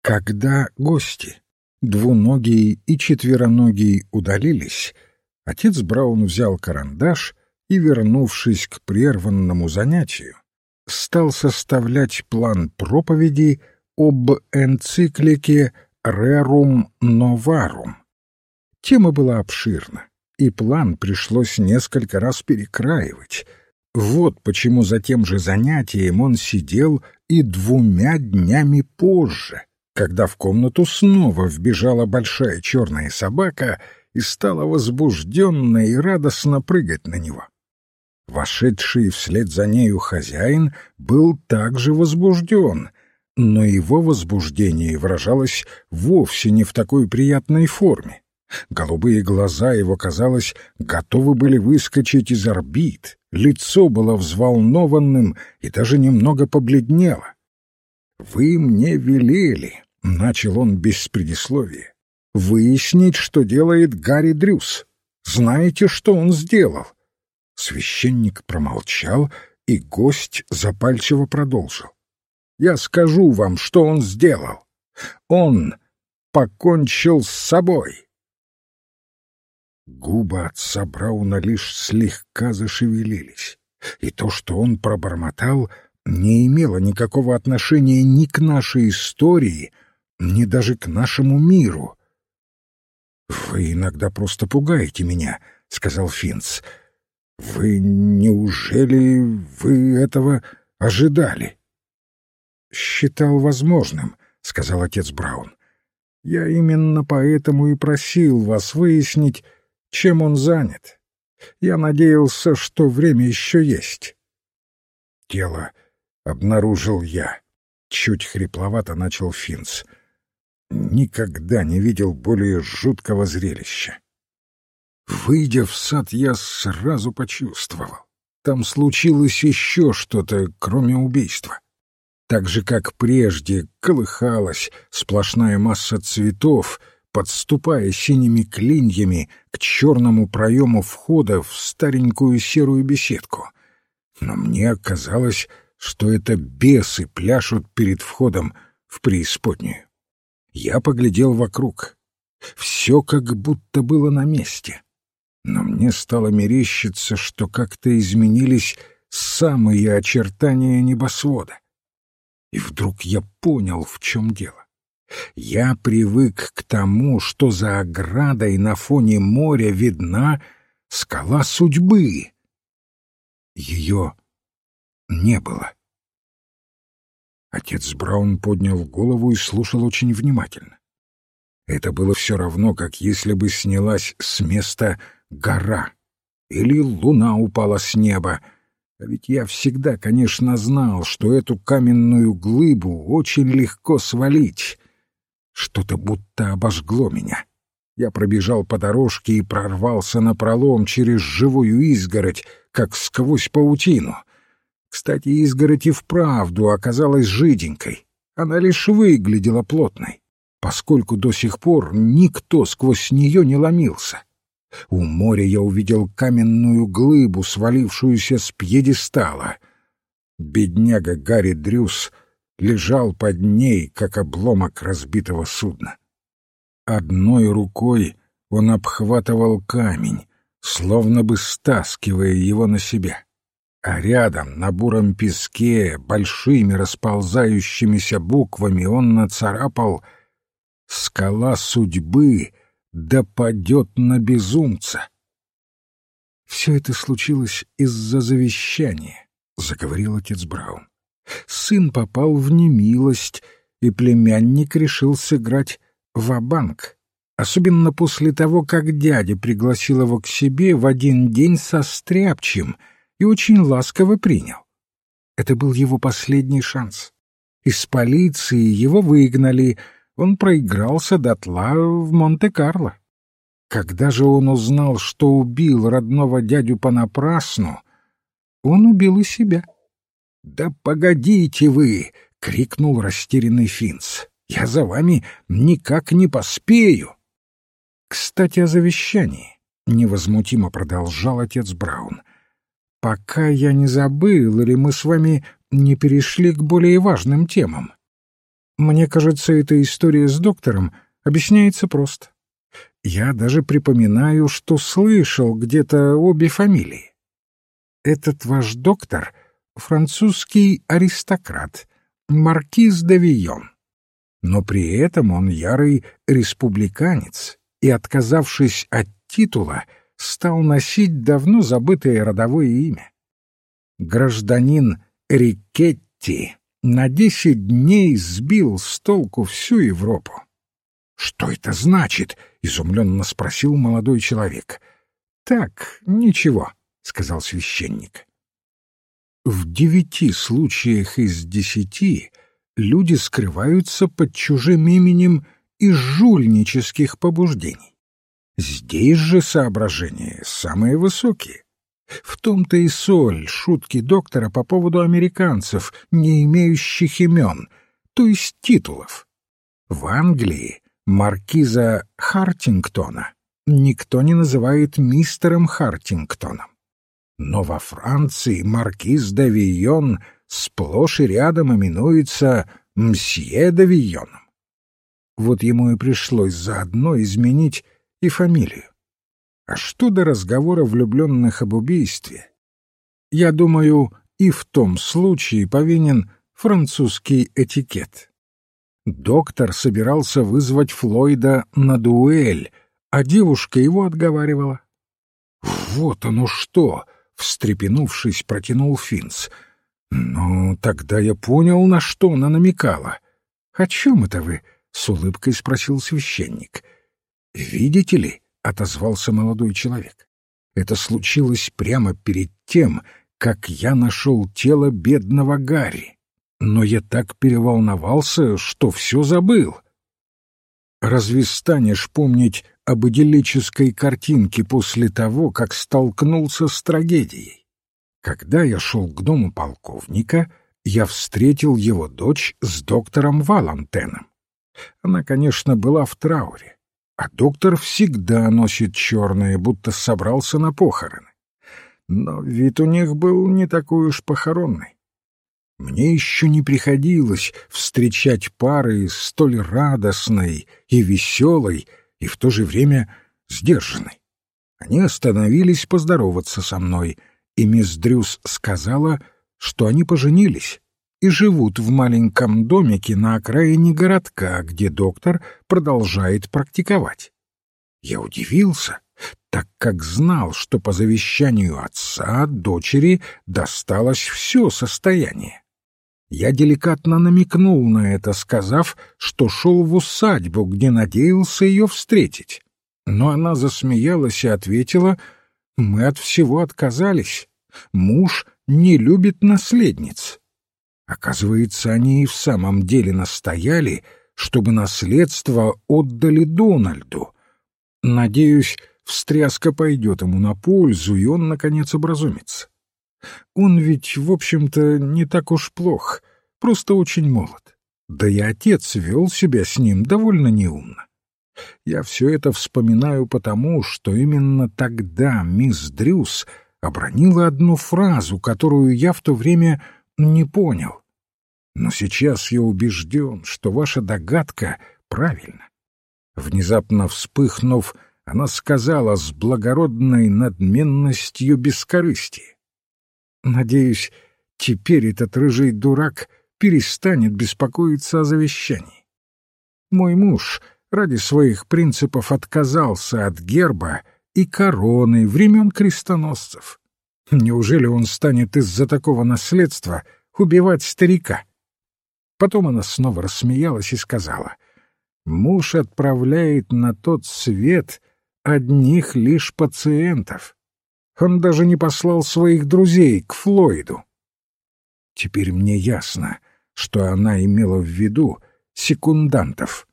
Когда гости, двуногий и четвероногий, удалились, отец Браун взял карандаш и, вернувшись к прерванному занятию, стал составлять план проповеди об энциклике «Rerum Novarum». Тема была обширна, и план пришлось несколько раз перекраивать. Вот почему за тем же занятием он сидел и 2 днями позже, когда в комнату снова вбежала большая черная собака и стала возбужденно и радостно прыгать на него. Вошедший вслед за нею хозяин был также возбужден, но его возбуждение выражалось вовсе не в такой приятной форме. Голубые глаза его, казалось, готовы были выскочить из орбит, лицо было взволнованным и даже немного побледнело. «Вы мне велели», — начал он без предисловия, — «выяснить, что делает Гарри Дрюс. Знаете, что он сделал?» Священник промолчал, и гость запальчиво продолжил. «Я скажу вам, что он сделал. Он покончил с собой». Губы отца Брауна лишь слегка зашевелились, и то, что он пробормотал, не имело никакого отношения ни к нашей истории, ни даже к нашему миру. «Вы иногда просто пугаете меня», — сказал Финц. Неужели вы этого ожидали?» «Считал возможным», — сказал отец Браун. «Я именно поэтому и просил вас выяснить, чем он занят. Я надеялся, что время еще есть». «Тело обнаружил я», — чуть хрипловато начал Финц. «Никогда не видел более жуткого зрелища. Выйдя в сад, я сразу почувствовал. Там случилось еще что-то, кроме убийства. Так же, как прежде, колыхалась сплошная масса цветов, подступая синими клиньями к черному проему входа в старенькую серую беседку. Но мне казалось, что это бесы пляшут перед входом в преисподнюю. Я поглядел вокруг. Все как будто было на месте. Но мне стало мерещиться, что как-то изменились самые очертания небосвода. И вдруг я понял, в чем дело. Я привык к тому, что за оградой на фоне моря видна скала судьбы. Ее не было. Отец Браун поднял голову и слушал очень внимательно. Это было все равно, как если бы снялась с места гора или луна упала с неба. А ведь я всегда, конечно, знал, что эту каменную глыбу очень легко свалить. Что-то будто обожгло меня. Я пробежал по дорожке и прорвался напролом через живую изгородь, как сквозь паутину. Кстати, изгородь и вправду оказалась жиденькой. Она лишь выглядела плотной, поскольку до сих пор никто сквозь нее не ломился. У моря я увидел каменную глыбу, свалившуюся с пьедестала. Бедняга Гарри Дрюс лежал под ней, как обломок разбитого судна. Одной рукой он обхватывал камень, словно бы стаскивая его на себя. А рядом, на буром песке, большими расползающимися буквами он нацарапал «Скала судьбы да падет на безумца». «Все это случилось из-за завещания», — заговорил отец Браун. «Сын попал в немилость, и племянник решил сыграть ва-банк, особенно после того, как дядя пригласил его к себе в один день со стряпчим и очень ласково принял. Это был его последний шанс. Из полиции его выгнали, он проигрался дотла в Монте-Карло. Когда же он узнал, что убил родного дядю понапрасну, он убил и себя». «Да погодите вы!» — крикнул растерянный Финц. «Я за вами никак не поспею!» «Кстати, о завещании», — невозмутимо продолжал отец Браун. «Пока я не забыл, или мы с вами не перешли к более важным темам. Мне кажется, эта история с доктором объясняется просто. Я даже припоминаю, что слышал где-то обе фамилии. Этот ваш доктор — французский аристократ, маркиз де Вийон. Но при этом он ярый республиканец и, отказавшись от титула, стал носить давно забытое родовое имя. Гражданин Рикетти на 10 дней сбил с толку всю Европу. «Что это значит?» — изумленно спросил молодой человек. «Так, ничего», — сказал священник. В 9 случаях из 10 люди скрываются под чужим именем из жульнических побуждений. Здесь же соображения самые высокие. В том-то и соль шутки доктора по поводу американцев, не имеющих имен, то есть титулов. В Англии маркиза Хартингтона никто не называет мистером Хартингтоном. Но во Франции маркиз де Вийон сплошь и рядом именуется мсье де Вийоном. Вот ему и пришлось заодно изменить и фамилию. А что до разговора влюбленных об убийстве? Я думаю, и в том случае повинен французский этикет. Доктор собирался вызвать Флойда на дуэль, а девушка его отговаривала. «Вот оно что!» — встрепенувшись, протянул Финс. «Ну, тогда я понял, на что она намекала». «О чем это вы?» — с улыбкой спросил священник. «Видите ли?» — отозвался молодой человек. «Это случилось прямо перед тем, как я нашел тело бедного Гарри. Но я так переволновался, что все забыл». «Разве станешь помнить об идиллической картинке после того, как столкнулся с трагедией? Когда я шел к дому полковника, я встретил его дочь с доктором Валантеном. Она, конечно, была в трауре, а доктор всегда носит черное, будто собрался на похороны. Но вид у них был не такой уж похоронный. Мне еще не приходилось встречать пары столь радостной и веселой, и в то же время сдержанной. Они остановились поздороваться со мной, и мисс Дрюс сказала, что они поженились и живут в маленьком домике на окраине городка, где доктор продолжает практиковать. Я удивился, так как знал, что по завещанию отца дочери досталось все состояние. Я деликатно намекнул на это, сказав, что шел в усадьбу, где надеялся ее встретить. Но она засмеялась и ответила: «Мы от всего отказались. Муж не любит наследниц». Оказывается, они и в самом деле настояли, чтобы наследство отдали Дональду. Надеюсь, встряска пойдет ему на пользу, и он, наконец, образумится. Он ведь, в общем-то, не так уж плох, просто очень молод. Да и отец вел себя с ним довольно неумно. Я все это вспоминаю потому, что именно тогда мисс Дрюс обронила одну фразу, которую я в то время не понял. Но сейчас я убежден, что ваша догадка правильна. Внезапно вспыхнув, она сказала с благородной надменностью бескорыстия: «Надеюсь, теперь этот рыжий дурак перестанет беспокоиться о завещании. Мой муж ради своих принципов отказался от герба и короны времен крестоносцев. Неужели он станет из-за такого наследства убивать старика?» Потом она снова рассмеялась и сказала: «Муж отправляет на тот свет одних лишь пациентов. Он даже не послал своих друзей к Флойду». Теперь мне ясно, что она имела в виду секундантов.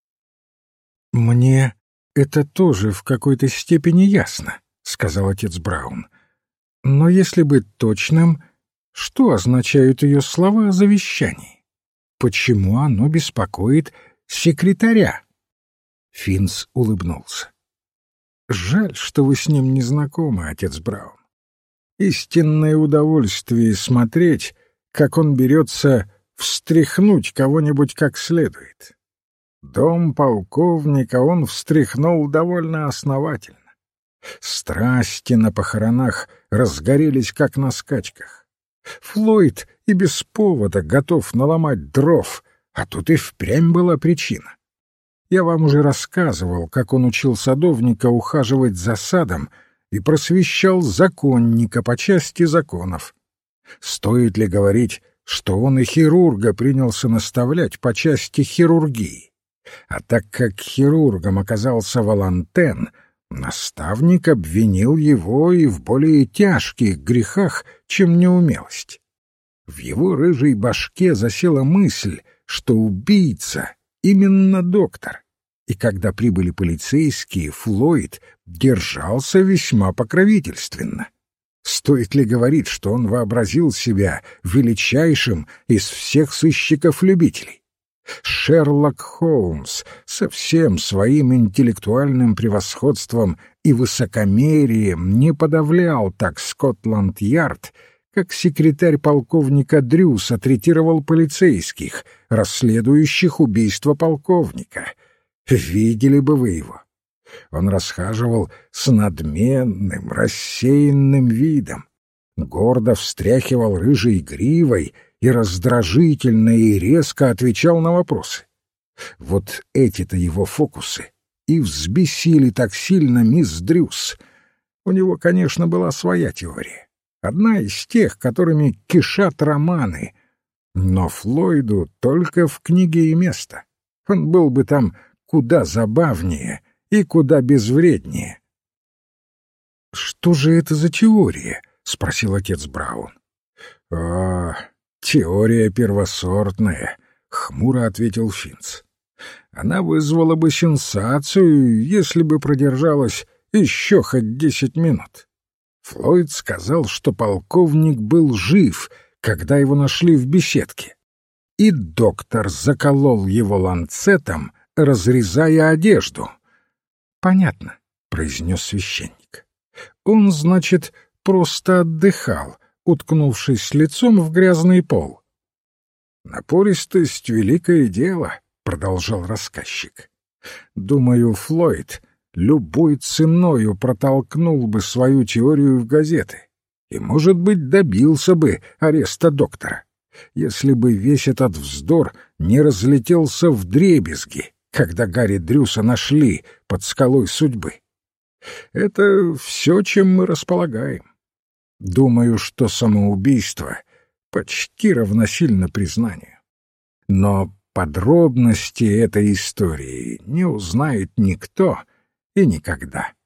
«Мне это тоже в какой-то степени ясно», — сказал отец Браун. «Но если быть точным, что означают ее слова о завещании? Почему оно беспокоит секретаря?» Финс улыбнулся. «Жаль, что вы с ним не знакомы, отец Браун. Истинное удовольствие смотреть, как он берется встряхнуть кого-нибудь как следует. Дом полковника он встряхнул довольно основательно. Страсти на похоронах разгорелись, как на скачках. Флойд и без повода готов наломать дров, а тут и впрямь была причина. Я вам уже рассказывал, как он учил садовника ухаживать за садом и просвещал законника по части законов. Стоит ли говорить, что он и хирурга принялся наставлять по части хирургии? А так как хирургом оказался Валантен, наставник обвинил его и в более тяжких грехах, чем неумелость. В его рыжей башке засела мысль, что убийца именно доктор. И когда прибыли полицейские, Флойд держался весьма покровительственно. Стоит ли говорить, что он вообразил себя величайшим из всех сыщиков-любителей? Шерлок Холмс со всем своим интеллектуальным превосходством и высокомерием не подавлял так Скотланд-Ярд, как секретарь полковника Дрюса третировал полицейских, расследующих убийство полковника. Видели бы вы его. Он расхаживал с надменным, рассеянным видом, гордо встряхивал рыжей гривой и раздражительно и резко отвечал на вопросы. Вот эти-то его фокусы и взбесили так сильно мисс Дрюс. У него, конечно, была своя теория, одна из тех, которыми кишат романы, но Флойду только в книге и место. Он был бы там куда забавнее и куда безвреднее. — Что же это за теория? — спросил отец Браун. — Теория первосортная, — хмуро ответил Финц. Она вызвала бы сенсацию, если бы продержалась еще хоть 10 минут. Флойд сказал, что полковник был жив, когда его нашли в беседке, и доктор заколол его ланцетом, разрезая одежду. — Понятно, — произнес священник. — Он, значит, просто отдыхал, уткнувшись лицом в грязный пол. — Напористость — великое дело, — продолжал рассказчик. — Думаю, Флойд любой ценою протолкнул бы свою теорию в газеты и, может быть, добился бы ареста доктора, если бы весь этот вздор не разлетелся вдребезги, когда Гарри Дрюса нашли под скалой судьбы. Это все, чем мы располагаем. Думаю, что самоубийство почти равносильно признанию. Но подробности этой истории не узнает никто и никогда.